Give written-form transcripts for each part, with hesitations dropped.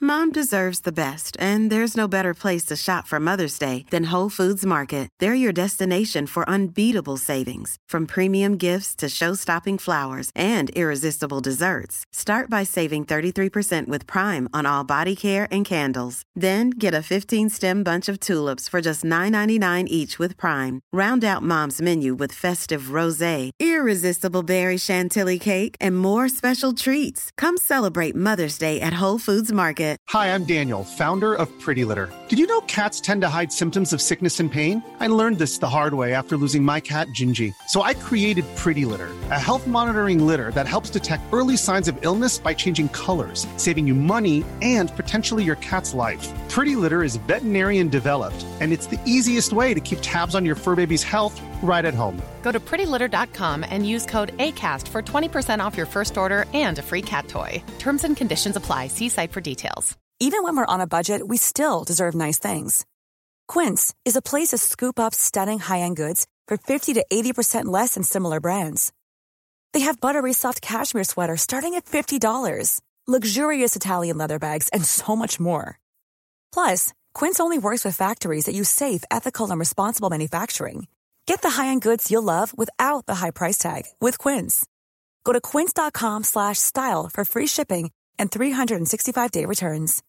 Mom deserves the best, and there's no better place to shop for Mother's Day than Whole Foods Market. They're your destination for unbeatable savings, from premium gifts to show-stopping flowers and irresistible desserts. Start by saving 33% with Prime on all body care and candles. Then get a 15-stem bunch of tulips for just $9.99 each with Prime. Round out Mom's menu with festive rosé, irresistible berry chantilly cake, and more special treats. Come celebrate Mother's Day at Whole Foods Market. Hi, I'm Daniel, founder of Pretty Litter. Did you know cats tend to hide symptoms of sickness and pain? I learned this the hard way after losing my cat, Gingy. So I created Pretty Litter, a health monitoring litter that helps detect early signs of illness by changing colors, saving you money and potentially your cat's life. Pretty Litter is veterinarian developed, and it's the easiest way to keep tabs on your fur baby's health right at home. Go to prettylitter.com and use code ACAST for 20% off your first order and a free cat toy. Terms and conditions apply. See site for details. Even when we're on a budget, we still deserve nice things. Quince is a place to scoop up stunning high-end goods for 50 to 80% less than similar brands. They have buttery soft cashmere sweaters starting at $50, luxurious Italian leather bags, and so much more. Plus, Quince only works with factories that use safe, ethical, and responsible manufacturing. Get the high-end goods you'll love without the high price tag with Quince. Go to quince.com/style for free shipping and 365-day returns.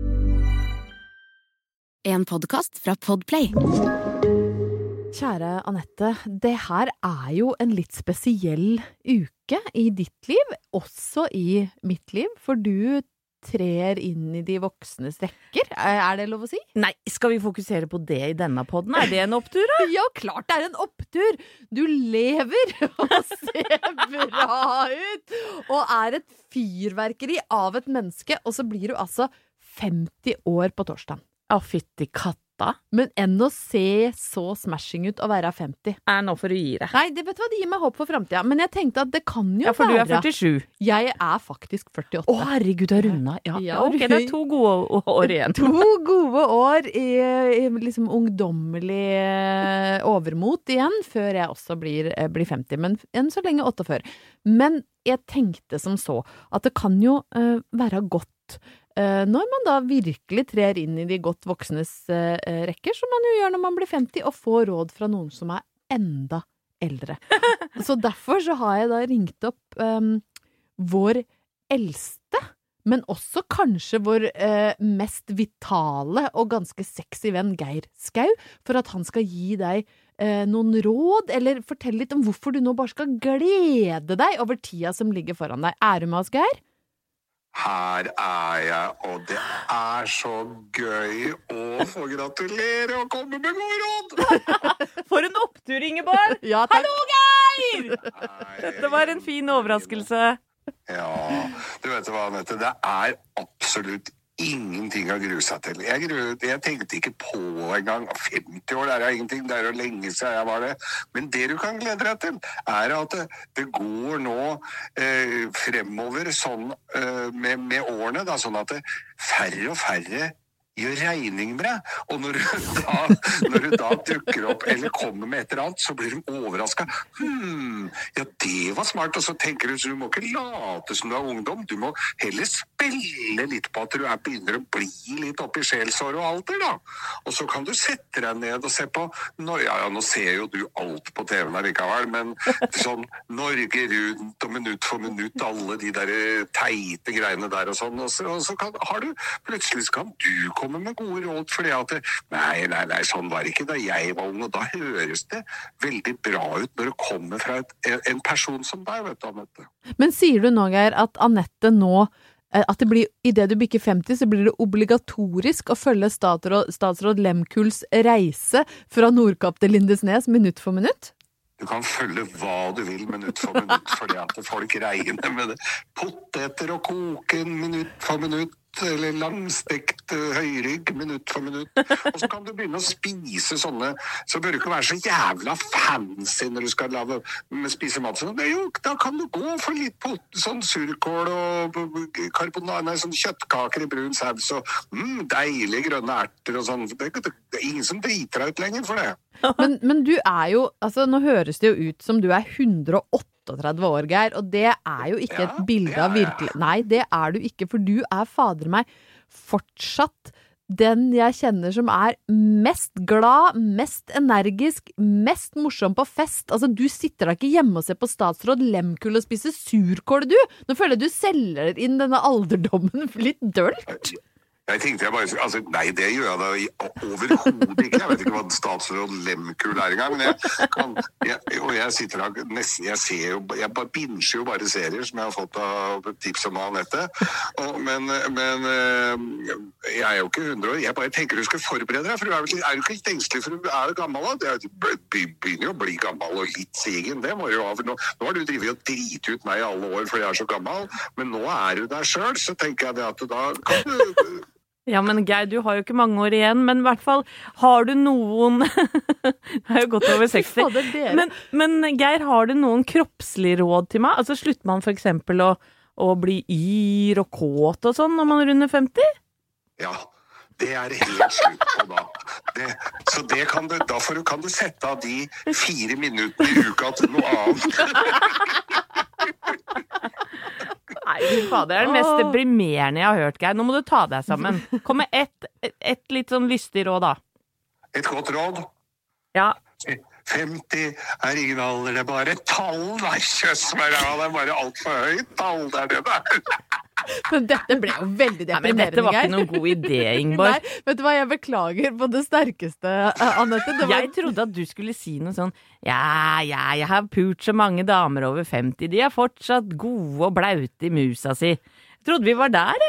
En podcast fra Podplay. Kjære Annette, det her jo en litt spesiell uke i ditt liv, også i mitt liv, for du trer inn i de voksnes rekker. Det lov å si? Nei, skal vi fokusere på det i denne podden? Det en opptur, da? Ja, klart det en opptur! Du lever og ser bra ut, og et fyrverkeri av et menneske, og så blir du altså 50 år på torsdag. Å, fytti katta. Men enn å se så smashing ut å være 50. Nå for å gi det. Nei, det vet du hva, det gir meg håp for fremtiden. Men jeg tenkte at det kan jo være... Ja, for du 47. Jeg faktisk 48. Å, herregud, har rundet. Ja, ok, det 2 gode år igjen. 2 gode år i liksom ungdommelig overmot igjen, før jeg også blir 50. Men enn så lenge 48. Men jeg tenkte som så, at det kan jo være godt når man da virkelig trer inn i de godt voksnes rekker, som man jo gjør når man blir 50, og får råd fra noen som enda eldre. Så derfor så har jeg da ringt opp vår eldste, men også kanskje vår mest vitale og ganske sexy venn Geir Skau, for at han skal gi deg noen råd, eller fortelle litt om hvorfor du nå bare skal glede deg over tida som ligger foran deg. Du med oss, Geir? Her jeg, og det så gøy å få gratulere og komme med gode råd! For en opptur, Ingeborg! Ja, takk. Hallo, Geir! Dette var en fin overraskelse. Ja, du vet hva, Annette, det absolutt ingenting å grue seg til. Jeg tenkte ikke på en gang. 50 år, det ingenting. Det jo lenge siden jeg var det. Men det du kan glede deg til, at det går nå fremover sånn med årene, da, sånn at færre og færre gjør regning med deg. Og når du da dukker opp eller kommer med et eller annet, så blir de overrasket. Ja, det var smart. Og så tenker du, så du må ikke late som du ungdom. Du må heller spille litt på at du begynner å bli litt opp i sjelsår og alt det da. Og så kan du sette deg ned og se på, nå ser jo du alt på TV-en likevel, men sånn Norge rundt og minutt for minutt, alle de der teite greiene der og sånn, og så plutselig kan du komme med gode råd, fordi at nei, sånn var det ikke da jeg var ung, og da høres det veldig bra ut når det kommer fra en person som deg, vet du, Annette. Men sier du nå, Geir, at Annette nå, at det blir, i det du bikker 50, så blir det obligatorisk å følge statsråd Lemkuls reise fra Nordkapp til Lindesnes minutt for minutt? Du kan følge hva du vil minutt for minutt, fordi at folk regner med det. Poteter og koken minutt for minutt, eller langstekt høyrygg minutt for minutt. Og så kan du begynne å spise sånne, så bør du ikke være så jævla fancy når du skal spise mat. Så da kan du gå for litt sånn surkål og sånn kjøttkaker i brun saus og deilige grønne erter og sånn. Det ingen som driter deg ut lenger for det. Men du jo, altså nå høres det jo ut som du 138 år, Geir, og det jo ikke et bilde av virkelig. Nei, det du ikke, for du fader meg fortsatt den jeg kjenner som mest glad, mest energisk, mest morsom på fest. Altså, du sitter da ikke hjemme og ser på statsråd Lemkull og spiser surkål, du. Nå føler jeg du selger inn denne alderdommen litt dølt. Jeg tenkte jeg bare, altså nei, det gjør jeg da overhodet ikke. Jeg vet ikke hva statsråd Lemkull engang, men jeg sitter her nesten, jeg bare binger jo bare serier som jeg har fått av tips om Anette. Men jeg jo ikke 100 år. Jeg bare tenker du skal forberede deg, for du jo ikke litt engstelig, for du jo gammel da. Du begynner jo å bli gammel og litt sigen, det må jo ha, for nå har du drivet og driti ut meg i alle år fordi jeg så gammel, men nå du der selv, så tenker jeg det at da kan du... Ja, men Geir, du har jo ikke mange år igjen, men i hvert fall har du noen det jo gått over 60 men Geir, har du noen kroppslige råd til meg? Altså slutter man for eksempel å bli yr og kåt og sånn når man runder 50? Ja, det helt slutt på da. Så det kan du, kan du sette av de 4 minuttene i uka til noe annet. Nei, fader, det det mest deprimerende jeg har hørt, Geir. Nå må du ta deg sammen. Kom med et litt sånn lystig råd, da. Et godt råd? Ja. 50 ingen alder, det bare et tall. Nei, kjøss meg, det bare alt for høyt tall, det det der. Men dette ble jo veldig deprimerende, Geir. Dette var ikke noen god idé, Ingeborg. Nei, vet du hva, jeg beklager på det sterkeste, Anette. Jeg trodde at du skulle si noe sånn, jeg har pult så mange damer over 50, de fortsatt gode og blaute i musa si. Jeg trodde vi var der,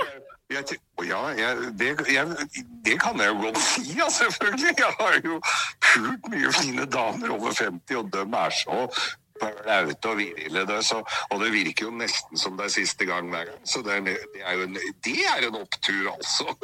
det kan jeg jo godt si, selvfølgelig. Jeg har jo pult mye fine damer over 50, og de så... blaute og virile, og det virker jo nesten som det siste gang hver gang, så det en opptur altså.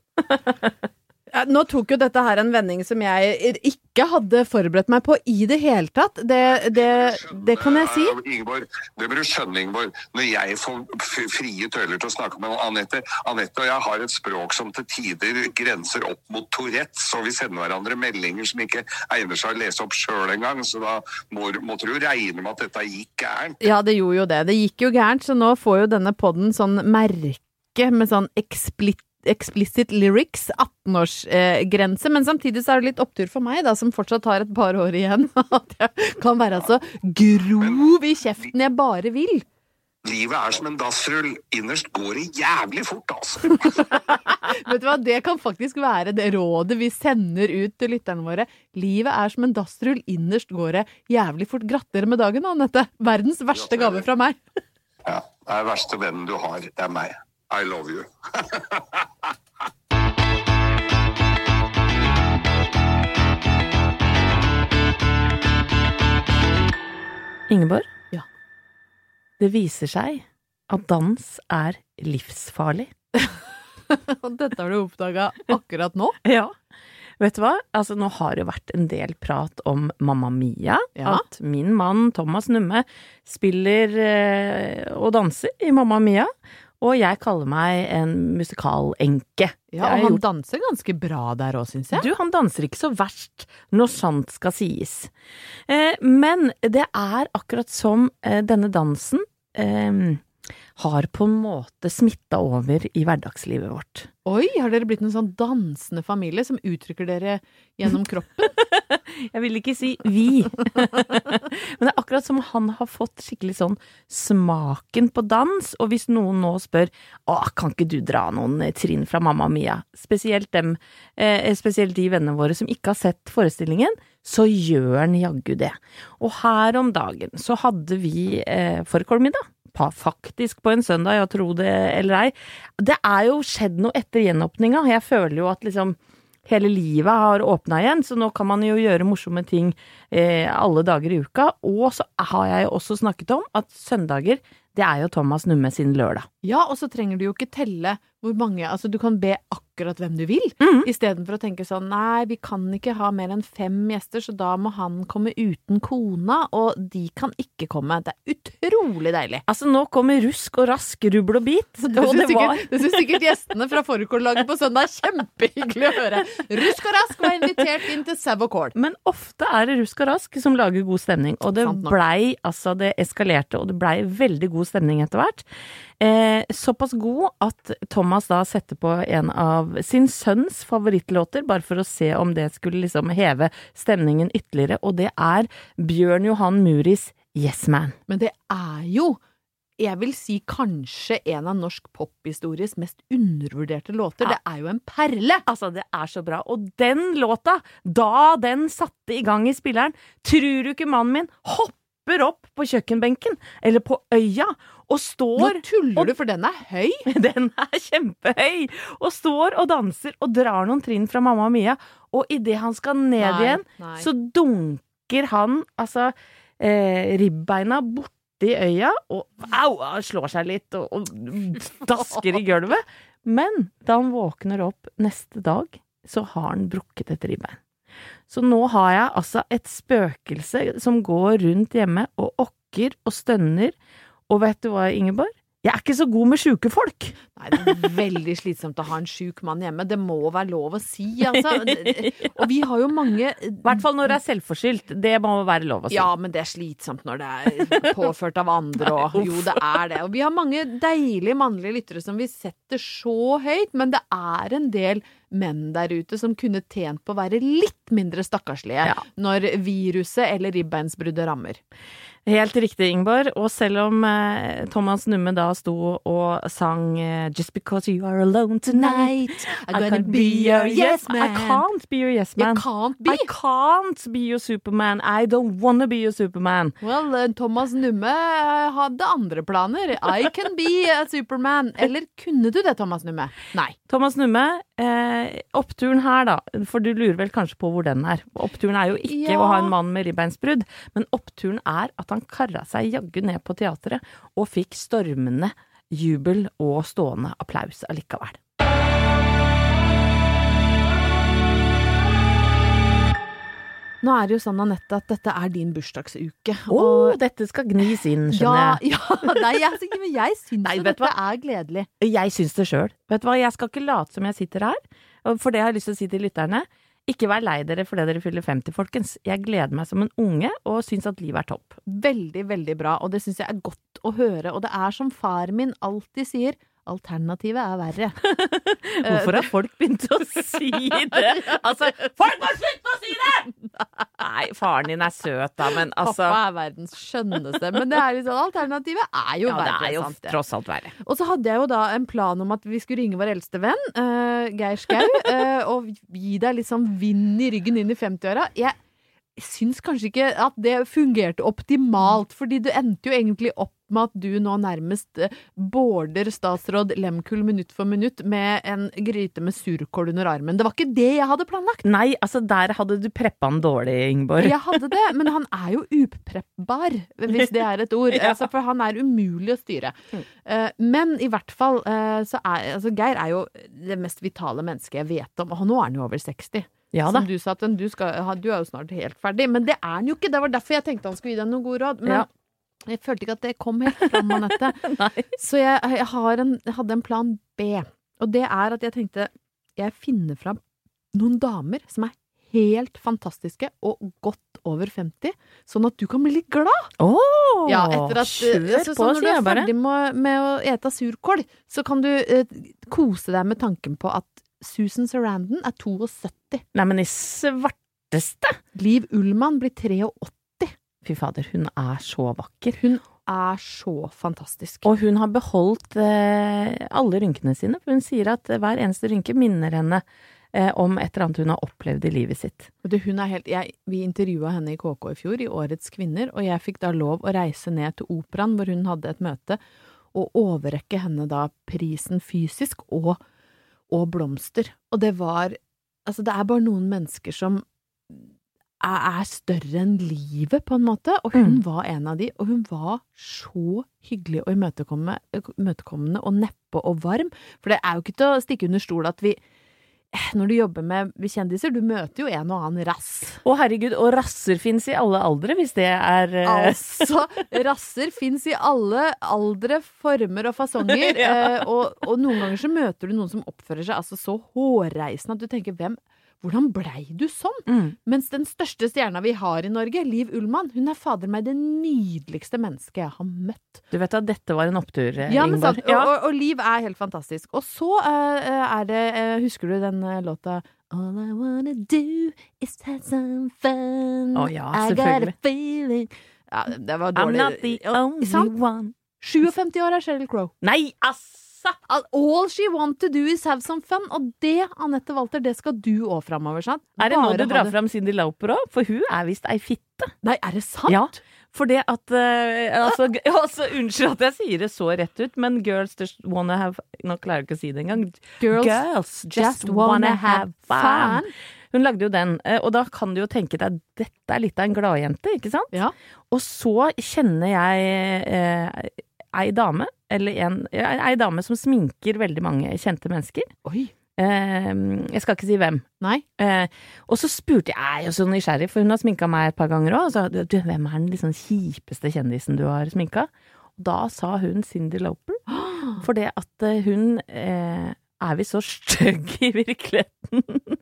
Nå tok jo dette her en vending som jeg ikke hadde forberedt meg på i det hele tatt. Det kan jeg si. Ingeborg, det bør du skjønne, Ingeborg. Når jeg får frie tøyler til å snakke med Anette og jeg har et språk som til tider grenser opp mot Tourette, så vi sender hverandre meldinger som ikke egner seg å lese opp selv en gang, så da måtte du jo regne med at dette gikk gærent. Ja, det gjorde jo det. Det gikk jo gærent, så nå får jo denne podden sånn merke med sånn explicit lyrics, 18-årsgrense, men samtidig så det litt opptur for meg da, som fortsatt har et par år igjen, at jeg kan være så grov i kjeften jeg bare vil. Livet som en dassrull, innerst går det jævlig fort, altså. Vet du hva, det kan faktisk være det rådet vi sender ut til lytterne våre. Livet som en dassrull, innerst går det jævlig fort. Gratulerer med dagen, Anette. Verdens verste gave fra meg. Ja, det verste vennen du har, det meg. I love you. Ingeborg? Ja. Det viser seg at dans livsfarlig. Og dette har du oppdaget akkurat nå? Ja. Vet du hva? Altså, nå har det vært en del prat om Mamma Mia. Ja. At min mann, Thomas Numme, spiller og danser i Mamma Mia. Og jeg kaller meg en musikalenke. Ja, og han danser ganske bra der også, synes jeg. Du, han danser ikke så verst når sant skal sies. Men det akkurat som denne dansen har på en måte smittet over i hverdagslivet vårt. Oi, har dere blitt en sånn dansende familie som uttrykker dere gjennom kroppen? Jeg vil ikke si vi. Men det akkurat som han har fått skikkelig sånn smaken på dans, og hvis noen nå spør, kan ikke du dra noen trinn fra Mamma Mia? Spesielt de vennene våre som ikke har sett forestillingen, så gjør han jaggu det. Og her om dagen så hadde vi forkolmiddag. Faktisk på en søndag, jeg tror det eller ei. Det jo skjedd noe etter gjenåpninga. Jeg føler jo at liksom hele livet har åpnet igjen, så nå kan man jo gjøre morsomme ting alle dager i uka. Og så har jeg jo også snakket om at søndager, det jo Thomas Numme sin lørdag. Ja, og så trenger du jo ikke telle hvor mange, altså du kan be akkurat hvem du vil, I stedet for å tenke sånn, nei, vi kan ikke ha mer enn 5 gjester, så da må han komme uten kona, og de kan ikke komme. Det utrolig deilig. Altså, nå kommer rusk og rask, rubbel og bit. Det synes sikkert gjestene fra Fårikål-laget på søndag kjempehyggelig å høre. Rusk og rask var invitert inn til Sau og Kål. Men ofte det rusk og rask som lager god stemning, og det eskalerte, og det blei veldig god stemning etter hvert. Såpass god at Thomas da setter på en av sin sønns favorittlåter, bare for å se om det skulle liksom heve stemningen ytterligere, og det Bjørn Johan Muris Yes Man. Men det jo, jeg vil si kanskje en av norsk pophistories mest undervurderte låter. Det jo en perle! Altså, det så bra. Og den låta, da den satte i gang i spilleren, tror du ikke mannen min hopper opp på kjøkkenbenken, eller på øya, og står... Nå tuller du, for den høy. Den kjempehøy, og står og danser og drar noen trinn fra Mamma Mia, og i det han skal ned igjen, så dunker han, altså, ribbeina borti øya, og slår seg litt, og dasker i gulvet. Men da han våkner opp neste dag, så har han brukket et ribbein. Så nå har jeg altså et spøkelse som går rundt hjemme og okker og stønner. Og vet du hva, Ingeborg? Jeg ikke så god med syke folk. Nei, det veldig slitsomt å ha en syk mann hjemme. Det må være lov å si, altså. Og vi har jo mange... I hvert fall når det selvforskyldt. Det må være lov å si. Ja, men det slitsomt når det påført av andre. Og, jo, det det. Og vi har mange deilige mannlige lyttere som vi setter så høyt, men det en del menn der ute som kunne tjent på å være litt mindre stakkarslige når viruset eller ribbeinsbruddet rammer. Helt riktig, Ingeborg. Og selv om Thomas Numme da sto og sang Just because you are alone tonight, I'm gonna be your yes man. I can't be your yes man. You can't be? I can't be your superman. I don't wanna be your superman. Well, Thomas Numme hadde andre planer. I can be a superman. Eller kunne du det, Thomas Numme? Nei. Thomas Numme, oppturen her da, for du lurer vel kanskje på hvor den Oppturen jo ikke å ha en mann med ribbeinsbrudd, men oppturen at han karra seg jaggu ned på teatret og fikk stormende jubel og stående applaus allikevel. Nå det jo sånn, Anette, at dette din bursdagsuke. Dette skal gnis inn, skjønner jeg. Nei, jeg synes jo dette gledelig. Jeg synes det selv. Vet du hva, jeg skal ikke late som jeg sitter her, for det har jeg lyst til å si til lytterne. Ikke vær lei dere fordi dere fyller 50, folkens. Jeg gleder meg som en unge, og synes at livet topp. Veldig, veldig bra, og det synes jeg godt å høre. Og det som far min alltid sier, alternativet verre. Hvorfor har folk begynt å si det? Altså, folk må slutte å si det! Nei, faren din søt da, men altså... Pappa verdens skjønneste, men det liksom, alternativet jo verre. Ja, det jo sant, tross alt verre. Og så hadde jeg jo da en plan om at vi skulle ringe vår eldste venn, Geir Skau, og gi deg liksom vind i ryggen inn i 50-åra. Jeg syns kanskje ikke at det fungerte optimalt, fordi du endte jo egentlig opp med at du nå nærmest border statsråd Lemkull minutt for minutt med en gryte med surkål under armen. Det var ikke det jeg hadde planlagt. Nei, altså der hadde du preppet han dårlig, Ingeborg. Jeg hadde det, men han jo upreppbar, hvis det et ord. Altså, for han umulig å styre. Men i hvert fall, så altså, Geir jo det mest vitale mennesket jeg vet om, og nå han jo over 60. Ja, da. Som du sa, at du jo snart helt ferdig, men det han jo ikke. Det var derfor jeg tenkte han skulle gi deg noen gode råd. Men jeg følte ikke at det kom helt fram, Anette. Så jeg hadde en plan B. Og det at jeg tenkte, jeg finner fram noen damer som helt fantastiske og godt over 50, sånn at du kan bli litt glad. Ja, etter at kjør på, når du ferdig med å ete surkål, så kan du kose deg med tanken på at Susan Sarandon 72. Nei, men i svarteste! Liv Ullmann blir 83. Fy fader, hun så vakker. Hun så fantastisk. Og hun har beholdt alle rynkene sine, for hun sier at hver eneste rynke minner henne om et eller annet hun har opplevd i livet sitt. Hun vi intervjuet henne i KK i fjor, i Årets kvinner, og jeg fikk da lov å reise ned til Operaen, hvor hun hadde et møte, og overrekke henne da prisen fysisk og blomster. Og det altså det bare noen mennesker som større enn livet på en måte, og hun var en av de, og hun var så hyggelig og imøtekommende og neppe og varm, for det jo ikke til å stikke under stol at når du jobber med kjendiser, du møter jo en og annen rass. Å herregud, og rasser finnes i alle aldre, hvis det Altså, rasser finnes i alle aldre, former og fasonger, og noen ganger så møter du noen som oppfører seg altså så hårreisende at du tenker, hvordan blei du sånn? Mens den største stjerna vi har i Norge, Liv Ullmann, hun fader meg det nydeligste mennesket jeg har møtt. Du vet at dette var en opptur, Ja, men Ingeborg. sant, og Liv helt fantastisk. Og så det, husker du den låta All I wanna do is have some fun. Ja, I got a selvfølgelig. feeling. Ja, det var dårlig. I'm not the only Sant? one. 57 år Sheryl Crow. Nei, assa! All she want to do is have some fun. Og det, Anette Walter, det skal du også fremover, sant? Er det nå Bare du drar ha det- fram Cyndi Lauper også? For hun visst ei fitte. Nei, det sant? Ja, for det at altså, unnskyld at jeg sier det så rett ut, men girls just wanna have Nå klarer jeg ikke å si det engang. Girls just wanna have fun. Hun lagde jo den, og da kan du jo tenke deg dette litt av en gladjente, ikke sant? Ja. Og så kjenner jeg ei dame, eller ei dame som sminker veldig mange kjente mennesker. Oi. Jeg skal ikke si hvem. Nei. Og så spurte jeg jo så nysgjerrig, for hun har sminket meg et par ganger også, og sa, du, hvem den liksom kjipeste kjendisen du har sminket? Og da sa hun Cyndi Lauper, for det at hun vi så stygg i virkeligheten?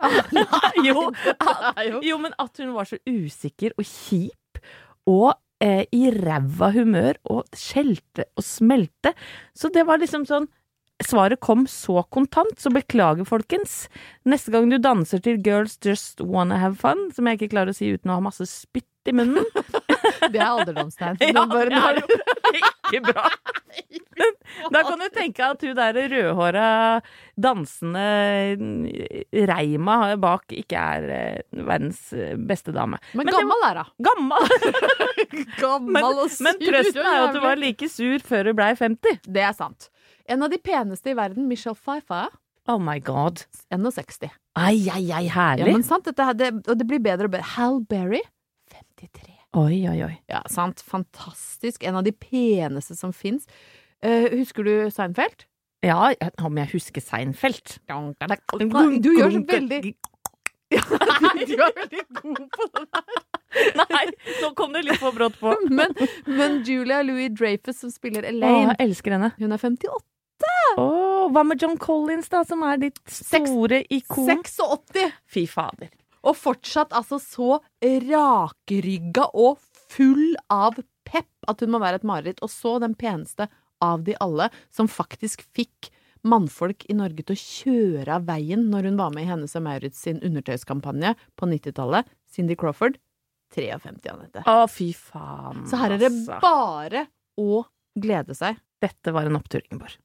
Jo, men at hun var så usikker og kjip, og i ræva humør, og skjelte og smelte. Så det var liksom sånn, svaret kom så kontant, så beklager folkens. Neste gang du danser til Girls Just Wanna Have Fun, som jeg ikke klarer å si uten å ha masse spytt i munnen. Det alderdomstegn. Ja, det jo ikke bra. Da kan du tenke at hun der rødhåra dansende Reima bak ikke verdens beste dame. Men gammel da. Gammel! Gammel og sur. Men trøsten jo at du var like sur før du ble 50. Det sant. En av de peneste i verden, Michelle Pfeiffer. Oh my god. 61. Ai, herlig. Ja, men sant, og det blir bedre og bedre. Hal Berry, 53. Oi. Ja, sant. Fantastisk. En av de peneste som finnes. Husker du Seinfeld? Ja, om jeg husker Seinfeld. Du gjør så veldig... Ja, du veldig god på det der. Nei, nå kom det litt for brått på. Men Julia Louis-Dreyfus som spiller Elaine, jeg elsker henne. Hun 58. Hva med John Collins da, som ditt store ikon? 86. Fy fader. Og fortsatt altså så rakrygga og full av pepp at hun må være et mareritt. Og så den peneste av de alle, som faktisk fikk mannfolk i Norge til å kjøre av veien når hun var med i Hennes og Maurits sin undertøyskampanje på 90-tallet. Cindy Crawford, 53, Anette. Fy faen. Så her det bare å glede seg. Dette var en opptur, Ingeborg.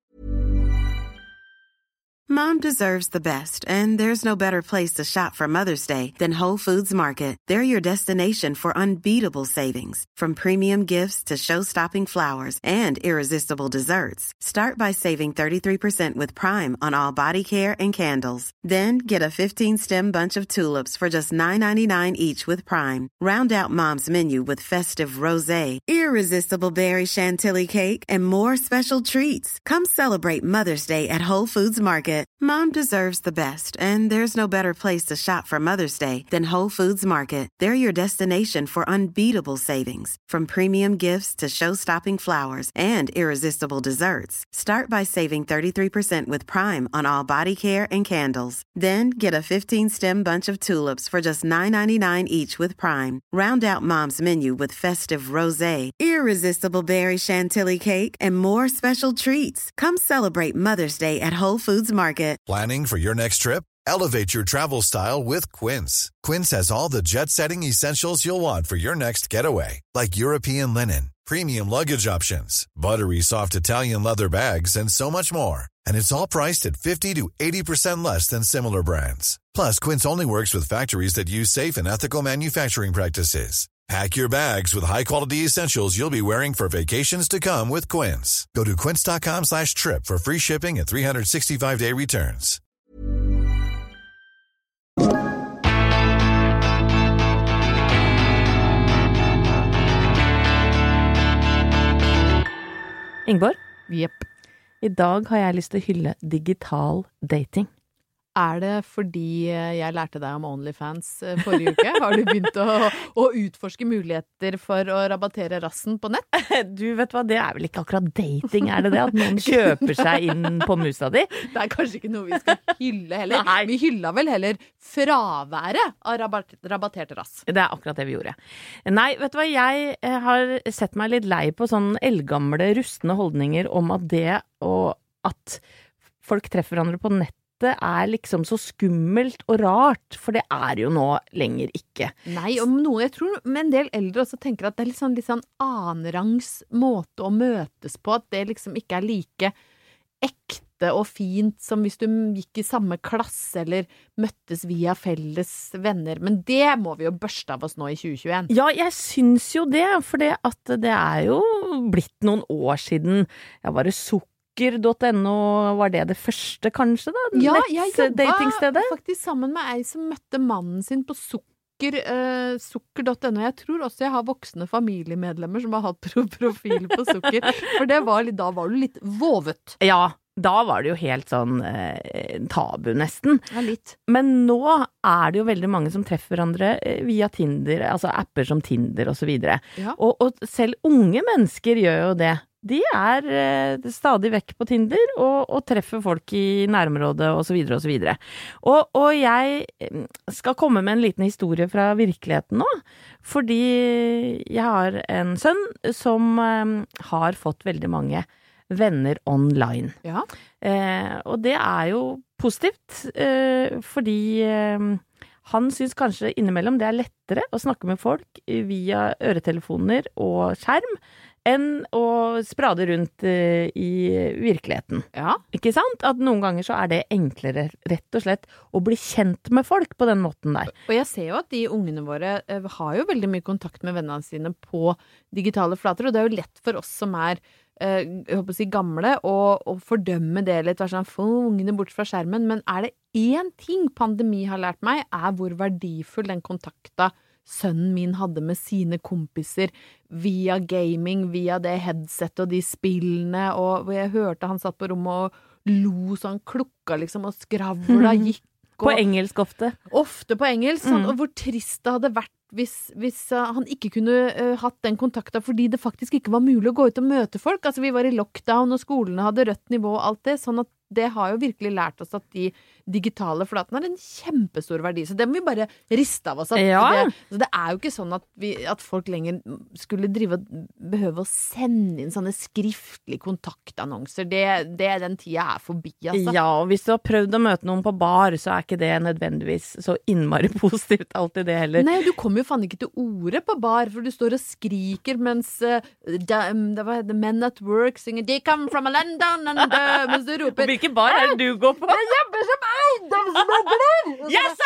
Mom deserves the best, and there's no better place to shop for Mother's Day than Whole Foods Market. They're your destination for unbeatable savings, from premium gifts to show-stopping flowers and irresistible desserts. Start by saving 33% with Prime on all body care and candles. Then get a 15-stem bunch of tulips for just $9.99 each with Prime. Round out Mom's menu with festive rosé, irresistible berry chantilly cake, and more special treats. Come celebrate Mother's Day at Whole Foods Market. Mom deserves the best, and there's no better place to shop for Mother's Day than Whole Foods Market. They're your destination for unbeatable savings, from premium gifts to show-stopping flowers and irresistible desserts. Start by saving 33% with Prime on all body care and candles. Then get a 15-stem bunch of tulips for just $9.99 each with Prime. Round out Mom's menu with festive rosé, irresistible berry chantilly cake, and more special treats. Come celebrate Mother's Day at Whole Foods Market. Planning for your next trip? Elevate your travel style with Quince. Quince has all the jet-setting essentials you'll want for your next getaway, like European linen, premium luggage options, buttery soft Italian leather bags, and so much more. And it's all priced at 50 to 80% less than similar brands. Plus, Quince only works with factories that use safe and ethical manufacturing practices. Pack your bags with high-quality essentials you'll be wearing for vacations to come with Quince. Go to quince.com/trip for free shipping and 365-day returns. Ingeborg, Jepp. i dag har jeg lyst til å hylle digital dating. det fordi jeg lærte deg om OnlyFans forrige uke? Har du begynt å utforske muligheter for å rabattere rassen på nett? Du vet hva, det vel ikke akkurat dating, det? At noen kjøper seg inn på musa di? Det kanskje ikke noe vi skal hylle heller. Nei. Vi hylla vel heller fraværet av rabattert rass. Det akkurat det vi gjorde. Nei, vet du hva, jeg har sett meg litt lei på sånne eldgamle, rustne holdninger om at det og at folk treffer hverandre på nett det liksom så skummelt og rart, for det jo nå lenger ikke. Nei, og jeg tror med en del eldre også tenker at det litt sånn annenrangs måte å møtes på, at det liksom ikke like ekte og fint som hvis du gikk i samme klasse eller møttes via felles venner. Men det må vi jo børste av oss nå i 2021. Ja, jeg syns jo det, for det jo blitt noen år siden. Var det Sukker.no, var det første kanskje da? Ja, jeg Datingstedet? Faktisk sammen med ei som møtte mannen sin på Sukker.no. Jeg tror også jeg har voksne familiemedlemmer som har hatt profil på Sukker, for da var du litt vovet. Ja, da var det jo helt sånn tabu nesten. Ja, litt. Men nå det jo veldig mange som treffer hverandre via Tinder, altså apper som Tinder og så videre. Ja. Og selv unge mennesker gjør jo det. De stadig vekk på Tinder og treffer folk i nærområdet og så videre og så videre. Og jeg skal komme med en liten historie fra virkeligheten nå, fordi jeg har en sønn som har fått veldig mange venner online. Ja. Og det jo positivt, fordi han synes kanskje innimellom det lettere å snakke med folk via øretelefoner og skjerm, enn å sprade rundt i virkeligheten. Ja. Ikke sant? At noen ganger så det enklere, rett og slett, å bli kjent med folk på den måten der. Og jeg ser jo at de ungene våre har jo veldig mye kontakt med vennene sine på digitale flater, og det jo lett for oss som jeg håper å si gamle, og fordømme det litt, sånn, få ungene bort fra skjermen, men det én ting pandemi har lært meg, hvor verdifull den kontakta sønnen min hadde med sine kompiser via gaming, via det headsetet og de spillene, og jeg hørte han satt på rommet og lo sånn klukka liksom, og skravla gikk. På engelsk ofte. Ofte på engelsk, sånn, og hvor trist det hadde vært hvis han ikke kunne hatt den kontakta fordi det faktisk ikke var mulig å gå ut og møte folk. Altså vi var i lockdown og skolene hadde rødt nivå og alt det, sånn at det har jo virkelig lært oss at de digitale flatene har en kjempestor verdi, så det må vi bare riste av oss. Ja. Så det jo ikke sånn at folk lenger skulle behøve å sende inn sånne skriftlige kontaktannonser. Den tida forbi, altså. Ja, og hvis du har prøvd å møte noen på bar, så ikke det nødvendigvis så innmari positivt alltid det heller. Nei, du kommer jo faen ikke til ordet på bar, for du står og skriker mens det var The Men at Work synger They come from London, mens du roper hvilken bar det du går på? Jeg jobber som eiendomsmegler! Yes,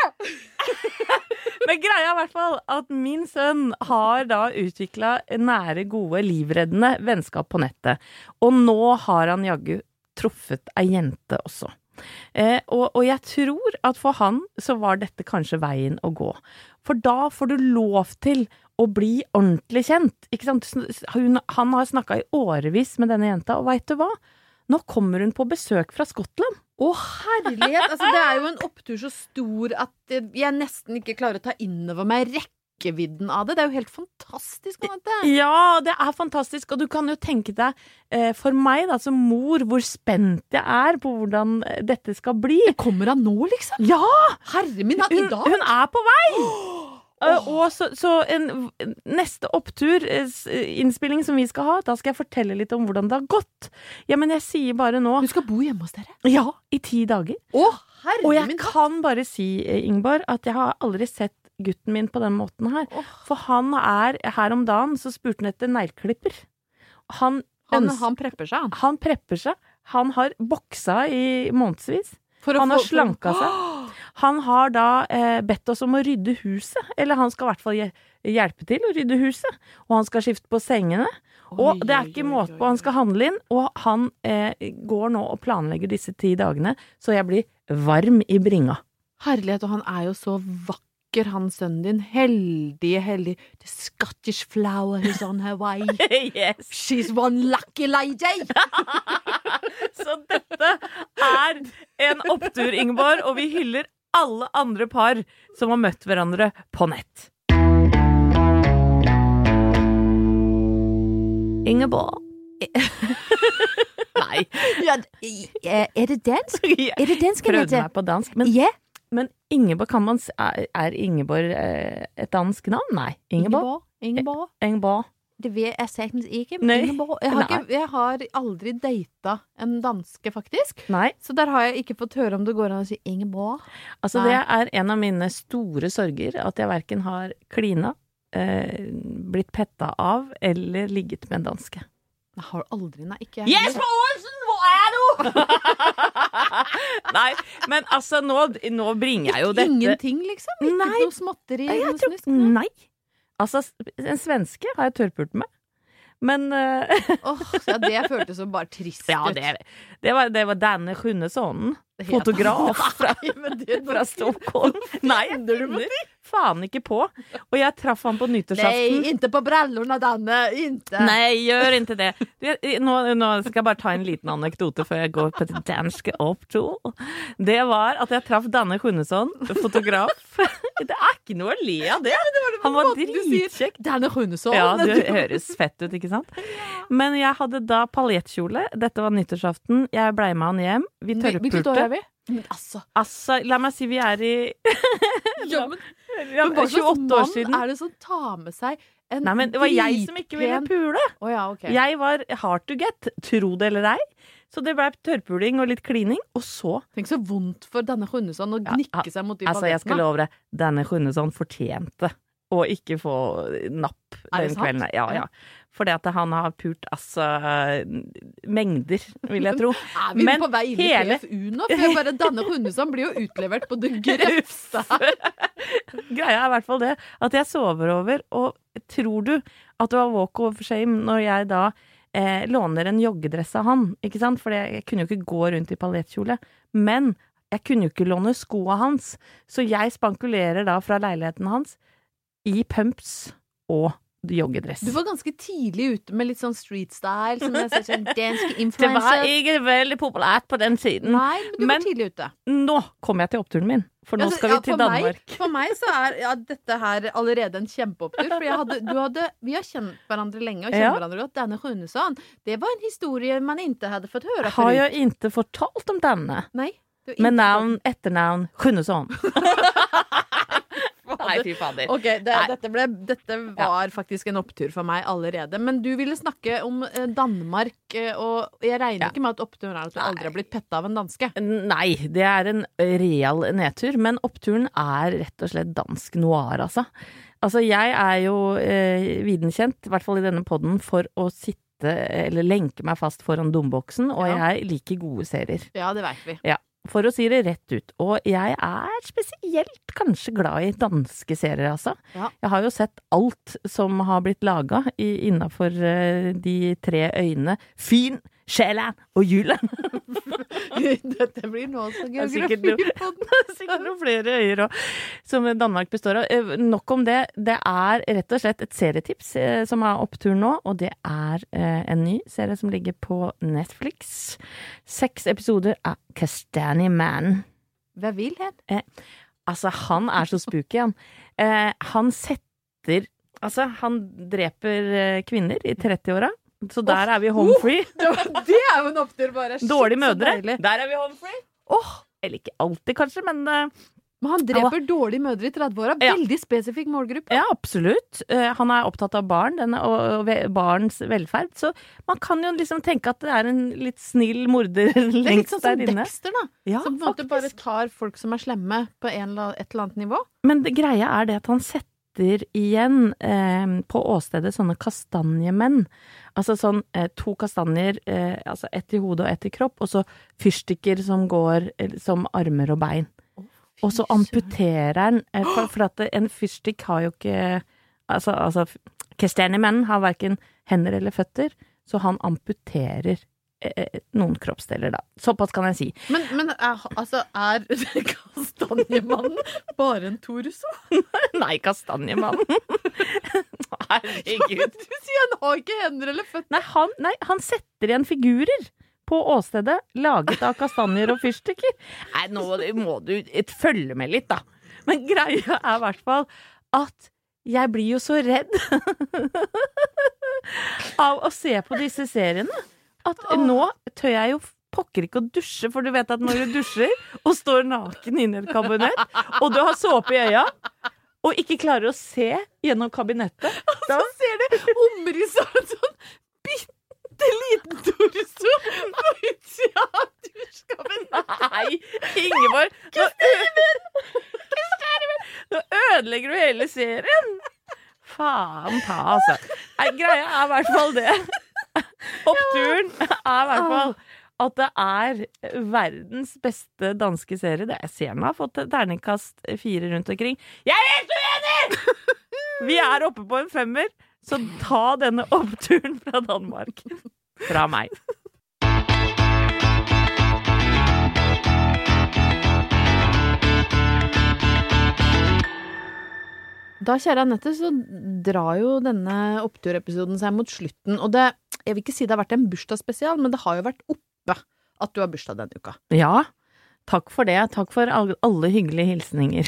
Men greia I hvert fall at min sønn har da utviklet nære, gode, livreddende vennskap på nettet. Og nå har han jaggu truffet ei jente også. Og jeg tror at for han så var dette kanskje veien å gå. For da får du lov til å bli ordentlig kjent. Ikke sant? Han har snakket I årevis med denne jenta, og vet du hva? Nå kommer hun på besøk fra Skottland. Herlighet! Altså, det jo en opptur så stor at jeg nesten ikke klarer å ta innover meg rekkevidden av det. Det jo helt fantastisk, Annette. Ja, det fantastisk, og du kan jo tenke deg, for meg da, som mor, hvor spent jeg på hvordan dette skal bli. Kommer han nå, liksom? Ja! Herre min, I dag? Hun på vei! Og så en neste opptur, innspilling som vi skal ha, da skal jeg fortelle litt om hvordan det har gått. Ja, men jeg sier bare nå... Du skal bo hjemme hos dere? Ja, I 10 dager. Herre og jeg kan bare si, Ingeborg, at jeg har aldri sett gutten min på den måten her. For han her om dagen, så spurte han etter neglklipper. Han prepper seg, han. Han prepper seg. Han har boksa I månedsvis. Han har slanka seg. Han har da bedt oss om å rydde huset, eller han skal I hvert fall hjelpe til å rydde huset, og han skal skifte på sengene, og det ikke måte på, han skal handle inn, og han går nå og planlegger disse 10 dagene, så jeg blir varm I bringa. Herlighet, og han jo så vakker bruker han sønnen din heldig the Scottish flower is on her way. Yes. She's one lucky lady. Så dette en opptur, Ingeborg, og vi hyller alle andre par som har møtt hverandre på nett. Ingeborg. Nei. Ja, det dansk? Det dansk? Prøvde meg på dansk, men Ingeborg kan man Ingeborg et dansk navn? Nei. Ingeborg. Det vet jeg faktisk ikke. Nei. Ingeborg. Jeg har aldri datet en danske, faktisk. Nei. Så der har jeg ikke fått høre om det går an å si Ingeborg. Altså, det en av mine store sorger, at jeg hverken har klina, blitt petta av, eller ligget med en danske. Jeg har aldri, ikke Jesper Olsen, hvor du? Nei, men altså, nå bringer jeg jo dette. Ingenting, liksom? Ikke noe småtteri? Nei. Altså, en svenske har jeg tørrpult med. Men så det føltes så bare trist ut. Ja, det var Danne Sjunnesson, fotograf fra Stockholm. Nei, jeg finner faen ikke på. Og jeg traff han på nyttårsaften. Nej, inte på brallorna, Danne, inte. Nej, gör inte det. Nå skal jeg bare ta en liten anekdote før jeg går på det danske opptur. Det var at jeg traff Danne Sjunnesson, fotograf. Det ikke noe å le av det. Han var dritkjekk. Danne Sjunnesson. Ja, det høres fett ut, ikke sant? Men jeg hadde da paljettkjole. Dette var nyttårsaften. Jeg ble med han hjem. Vi tørrpulte. Hvilket år vi? Men altså, la meg si vi i men 28 år siden. Det som tar med seg en Nei, men det var jeg som ikke ville pule. Okay. Jeg var hard to get, tro det eller ei. Så det ble tørrpuling og litt klining, og så Tenk så vondt for Danne Sjunnesson å gnikke seg mot de pallettene. Altså, jeg skal love deg, Danne Sjunnesson fortjente å ikke få napp den kvelden. Ja. Fordi at han har pult, mengder, vil jeg tro. Vi på vei inn i PFU nå? For bare Danne Sjunnesson blir jo utlevert på det grøvste. Greia i hvert fall det, at jeg sover over, og tror du at det var walk of shame når jeg da låner en joggedress av han, ikke sant? For jeg kunne jo ikke gå rundt i paljettkjole, men jeg kunne jo ikke låne skoene hans, så jeg spankulerer da fra leiligheten hans i pumps og joggedress. Du var ganske tidlig ute med litt sånn street style, som jeg ser sånn dansk influencer. Det var ikke veldig populært på den siden. Nei, men du var tidlig ute. Nå kommer jeg til oppturen min, for nå skal vi til Danmark. For meg så dette her allerede en kjempeopptur, for vi har kjent hverandre lenge, og kjenner hverandre godt. Danne Sjunnesson, det var en historie man ikke hadde fått høre Har jeg ikke fortalt om denne? Nei. Med etternavn Sjunnesson. Nei, fy fader. Ok, dette var faktisk en opptur for meg allerede. Men du ville snakke om Danmark, og jeg regner ikke med at oppturen at du aldri har blitt pettet av en danske. Nei, det en real nedtur, men oppturen rett og slett dansk noir, altså. Altså, jeg jo videnkjent, i hvert fall i denne podden, for å sitte eller lenke meg fast foran domboksen, og jeg liker gode serier. Ja, det vet vi. Ja. For å si det rett ut. Og jeg spesielt kanskje glad i danske serier, altså. Ja. Jeg har jo sett alt som har blitt laget innenfor de 3 øyene. Fyn, Sjælland og Jylland. Dette blir nå også geografi på den. Sikkert noen flere øyer også, som Danmark består av. Nok om det. Det rett og slett et serietips som opptur nå, og det en ny serie som ligger på Netflix. 6 episoder av Castani Man. Hva vil han? Altså, han så spooky, han. Han han dreper kvinner i 30-åra. Så der vi home free. Det jo en opptur, bare. Dårlige mødre. Der vi home free. Eller ikke alltid, kanskje, men han dreper dårlige mødre i 30-åra. Veldig spesifikk målgruppe. Ja, absolutt. Han opptatt av barn og barns velferd. Så man kan jo liksom tenke at det en litt snill morder lengst der inne. Det litt sånn som Dexter, da. Ja, som på en måte bare tar folk som slemme på et eller annet nivå. Men greia det at han setter igjen på åstedet sånne kastanjemenn. Altså sånn 2 kastanjer, altså 1 i hodet og 1 i kropp, og så fyrstikker som går som armer og bein. Og så amputerer han, for at en fyrstikk har jo ikke, altså kastanjemenn har hverken hender eller føtter, så han amputerer noen kroppsdeler da. Såpass kan jeg si. Men altså, kastanjemannen bare en torso? Nei, kastanjemannen. Herregud. Du sier han har ikke hender eller føtter. Nei, han setter igjen figurer på åstedet, laget av kastanjer og fyrstikker. Nei, nå må du følge med litt da. Men greia I hvert fall at jeg blir jo så redd av å se på disse seriene, at nå tør jeg jo pokker ikke å dusje, for du vet at når du dusjer og står naken inne I et kabinett, og du har såpe I øya, og ikke klarer å se gjennom kabinettet, da ser det omriss av en sånn bitteliten torso på utsida av dusjkabinettet. Nei, Ingeborg, nå ødelegger du hele serien. Faen ta, altså. Nei, greia I hvert fall det. Oppturen I hvert fall at det verdens beste danske serie. Jeg ser den har fått terningkast 4 rundt omkring. Jeg helt uenig! Vi oppe på en 5, så ta denne oppturen fra Danmark. Fra meg. Da, kjære Annette, så drar jo denne oppturepisoden seg mot slutten, og jeg vil ikke si det har vært en bursdagsspesial, men det har jo vært oppe at du har bursdag denne uka. Ja, takk for det. Takk for alle hyggelige hilsninger.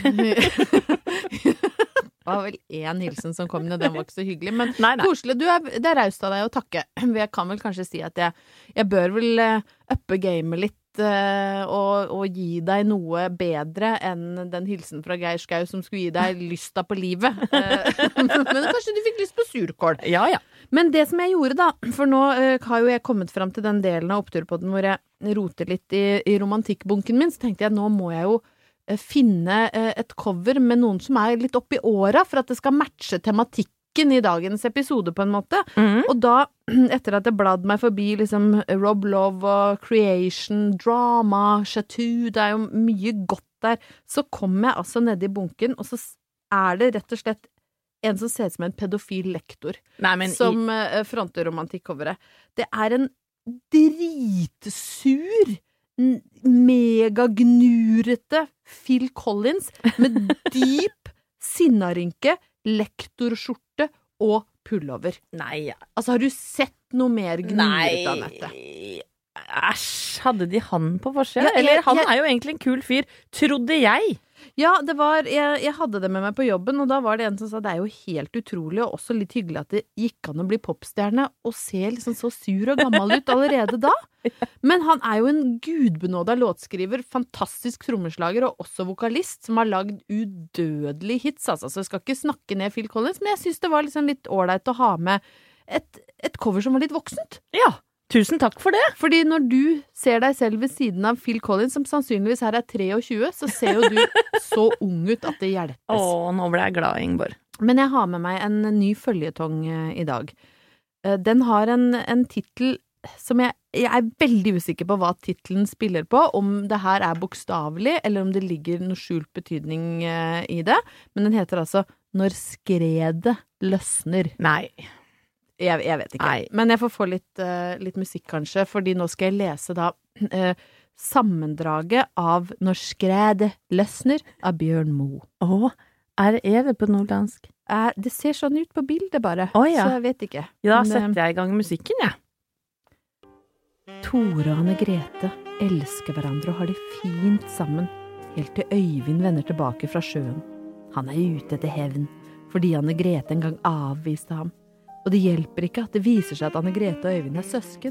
Det var vel en hilsen som kom inn, og den var ikke så hyggelig, men nei. Koselig. Det raust av deg å takke. Jeg kan vel kanskje si at jeg bør vel uppe gamet litt, og gi deg noe bedre enn den hilsen fra Geir Skau som skulle gi deg lysta på livet. Men kanskje du fikk lyst på surkål. Ja. Men det som jeg gjorde da, for nå har jo jeg kommet frem til den delen av oppturpodden hvor jeg roter litt I romantikkbunken min, så tenkte jeg nå må jeg jo finne et cover med noen som litt opp I åra, for at det skal matche tematikken I dagens episode på en måte. Og da, etter at jeg bladd meg forbi liksom Rob Love og Creation, Drama, Chateau, det jo mye godt der, så kom jeg altså ned I bunken, og så det rett og slett en som ser ut som en pedofil lektor, som fronter romantikk-coveret. Det en dritsur, megagnurete Phil Collins med dyp sinnarynke, lektorskjorte og pullover. Nei. Altså, har du sett noe mer gnurete, Annette? Æsj, hadde de han på forsiden? Eller han jo egentlig en kul fyr, trodde jeg. Ja, det var, jeg hadde det med meg på jobben, og da var det en som sa, det jo helt utrolig, og også litt hyggelig at det gikk an å bli popstjerne, og se liksom så sur og gammel ut allerede da. Men han jo en gudbenådet låtskriver, fantastisk trommeslager, og også vokalist, som har lagd udødelige hits, altså. Så jeg skal ikke snakke ned Phil Collins, men jeg synes det var liksom litt ordentlig å ha med et cover som var litt voksent. Ja. Tusen takk for det. Fordi når du ser deg selv ved siden av Phil Collins, som sannsynligvis her 23, så ser jo du så ung ut at det hjelpes. Nå ble jeg glad, Ingeborg. Men jeg har med meg en ny føljetong I dag. Den har en titel som jeg veldig usikker på hva titelen spiller på, om det her bokstavelig, eller om det ligger noe skjult betydning I det. Men den heter altså Når skredet løsner. Nei. Jeg vet ikke. Nei. Men jeg får få litt musikk kanskje, fordi nå skal jeg lese da sammendraget av Når skredet løsner av Bjørn Moe. Det på nordlandsk? Det ser sånn ut på bildet bare, ja. Så jeg vet ikke. Ja, da setter jeg I gang musikken, ja. Tore og Anne-Grete elsker hverandre og har det fint sammen, helt til Øyvind vender tilbake fra sjøen. Han ute etter hevn, fordi Anne-Grete en gang avviste ham. Og det hjelper ikke at det viser seg at Anne-Grete og Øyvind søsken.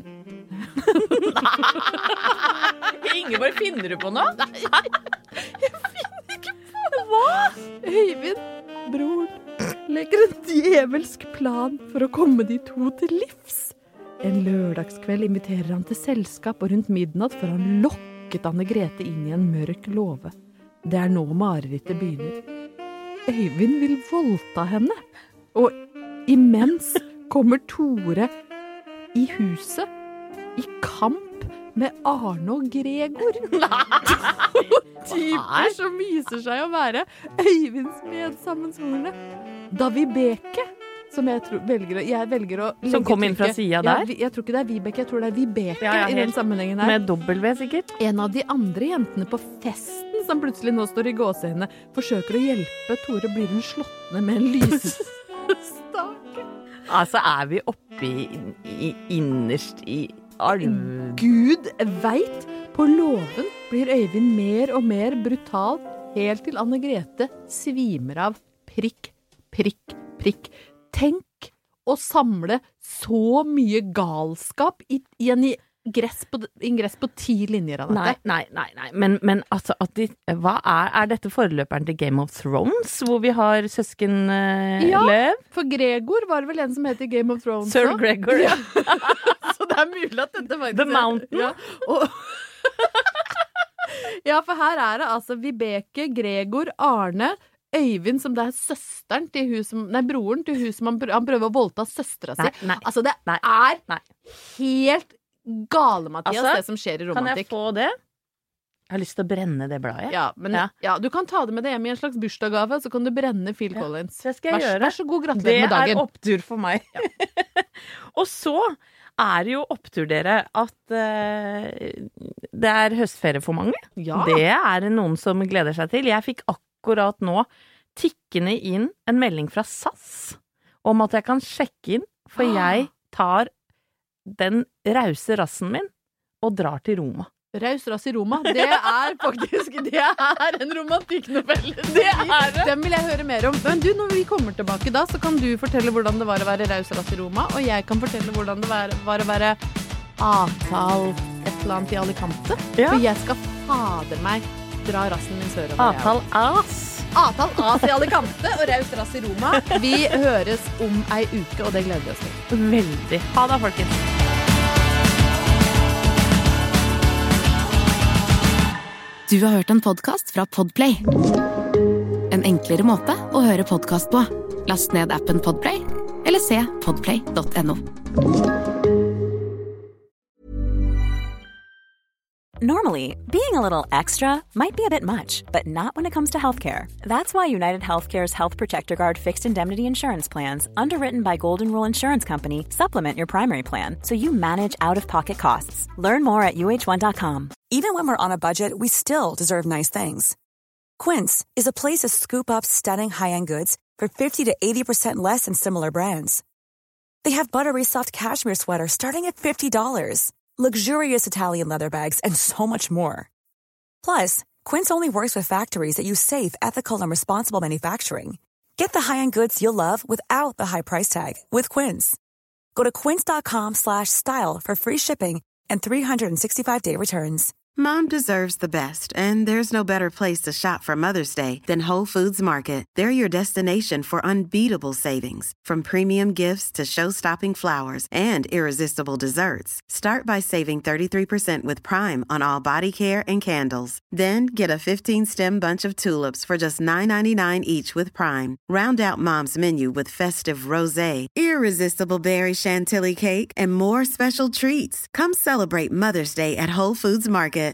Ingeborg, finner du på noe? Nei, jeg finner ikke på det. Hva? Øyvind, broren, legger en djevelsk plan for å komme de to til livs. En lørdagskveld inviterer han til selskap, og rundt midnatt får han lokket Anne-Grete inn I en mørk låve. Det nå marerittet begynner. Øyvind vil voldta henne, og imens kommer Tore I huset I kamp med Arne og Gregor. Typer som viser seg å være Øyvinds medsammensvorne. Da Vibeke som jeg velger å Som kom inn fra siden der? Jeg tror ikke det er Vibeke, jeg tror det er Vibeke Ja, i den sammenhengen her. Med W sikkert. En av de andre jentene på festen som plutselig nå står i gåsehudene, forsøker å hjelpe Tore, blir hun slått ned med en lysstake. Altså, vi oppe i innerst i arv... Gud vet, på låven blir Øyvind mer og mer brutal, helt til Anne Grete svimer av prikk, prikk, prikk. Tenk å samle så mye galskap i en ingress på 10 linjer av dette. Nei. Men altså, hva dette forløperen til Game of Thrones, hvor vi har søskenlev? Ja, for Gregor var det vel en som heter Game of Thrones. Sir Gregor, ja. Så det er mulig at dette faktisk The Mountain. Ja, ja, for her det altså Vibeke, Gregor, Arne, Øyvind, som det er søsteren til broren til hun som han prøver å voldta søstera si. Nei. Altså, det er helt gale, Mathias, altså, det som skjer i romantikk. Kan jeg få det? Jeg har lyst til å brenne det bladet. Ja, men du kan ta det med deg hjem i en slags bursdagsgave, så kan du brenne Phil Collins. Det skal jeg gjøre. Vær så god, gratulerer med dagen. Det opptur for meg. Ja. Og så det jo opptur, dere, at det høstferie for mange. Ja. Det noen som gleder seg til. Jeg fikk akkurat nå tikkende inn en melding fra SAS om at jeg kan sjekke inn, for jeg tar den rause rassen min og drar til Roma. Raus rass i Roma, det faktisk en romantikknovelle. Den vil jeg høre mer om. Men du, når vi kommer tilbake da, så kan du fortelle hvordan det var å være raus rass i Roma, og jeg kan fortelle hvordan det var å være avtal et eller annet i Alicante. Ja. For jeg skal fader meg dra rassen min sørover. Avtal as i Alicante og raus rass i Roma. Vi høres om ei uke, og det gleder vi oss til. Veldig. Ha det, folkens. Du har hørt en podcast fra Podplay. En enklere måte å høre podcast på. Last ned appen Podplay, eller se podplay.no. Normally, being a little extra might be a bit much, but not when it comes to healthcare. That's why United Healthcare's Health Protector Guard fixed indemnity insurance plans, underwritten by Golden Rule Insurance Company, supplement your primary plan so you manage out-of-pocket costs. Learn more at uh1.com. Even when we're on a budget, we still deserve nice things. Quince is a place to scoop up stunning high-end goods for 50 to 80% less than similar brands. They have buttery soft cashmere sweaters starting at $50, luxurious Italian leather bags, and so much more. Plus, Quince only works with factories that use safe, ethical, and responsible manufacturing. Get the high-end goods you'll love without the high price tag with Quince. Go to quince.com/style for free shipping and 365-day returns. Mom deserves the best, and there's no better place to shop for Mother's Day than Whole Foods Market. They're your destination for unbeatable savings, from premium gifts to show-stopping flowers and irresistible desserts. Start by saving 33% with Prime on all body care and candles. Then get a 15-stem bunch of tulips for just $9.99 each with Prime. Round out Mom's menu with festive rosé, irresistible berry chantilly cake, and more special treats. Come celebrate Mother's Day at Whole Foods Market.